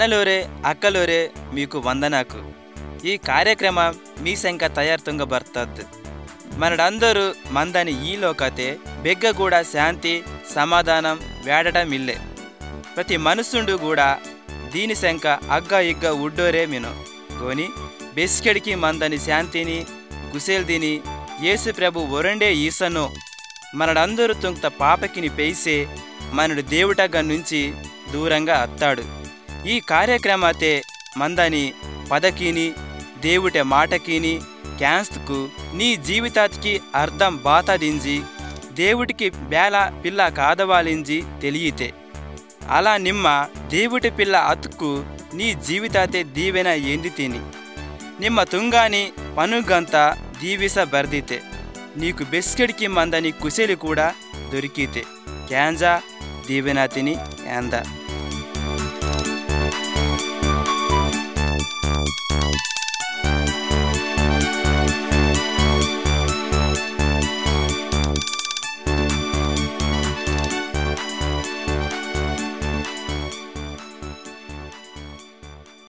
ಅಣ್ಣಲೋರೆ ಅಕ್ಕಲೋರೆ మీకు వందనాకు. ఈ కార్ಯಕ್ರಮ మీ ಸಂಕ ತಯಾರ್ತುಂಗ ಬರ್ತದ್ದು. మనడందరూ మందని ఈ లోకతే బెగ్గ కూడా శాంతి సమాధానం వేడటం ఇల్లే. ప్రతి మనుషుండు కూడా దీని శంక అగ్గ ఇగ్గ ఉడ్డోరే మిను గోని బెస్కెడికి మందని శాంతిని కుశేల్దిని యేసు ప్రభు ఒరండే ఈసను మనడందరూ తుంక్త పాపకిని పేసే మనడు దేవుటగ్గ నుంచి దూరంగా అత్తాడు. ఈ కార్ಯಕ್ರಮతే మందని పదకీని దేవుటే మాటకీని క్యాన్స్కు నీ జీవితానికి అర్థం బాతదించి దేవుడికి బేల పిల్ల కాదవాలించి తెలియతే అలా నిమ్మ దేవుటి పిల్ల అతుక్కు నీ జీవితాతే దీవెన ఎందితిని ನಿಮ್ಮ ತುಂಗಾನಿ ಪನುಗಂತ ದೀವಿಸ ಬರ್ದಿತೆ ನೀಕು ಬೆಸ್ಕೆಡಿಕಿ ಮಂದನಿ ಕುಸೆಲಿ ಕೂಡ ದೊರಿಕೀತೆ ಕ್ಯಾಂಜಾ ದೀವೆನಾತಿನಿ ಅಂದ.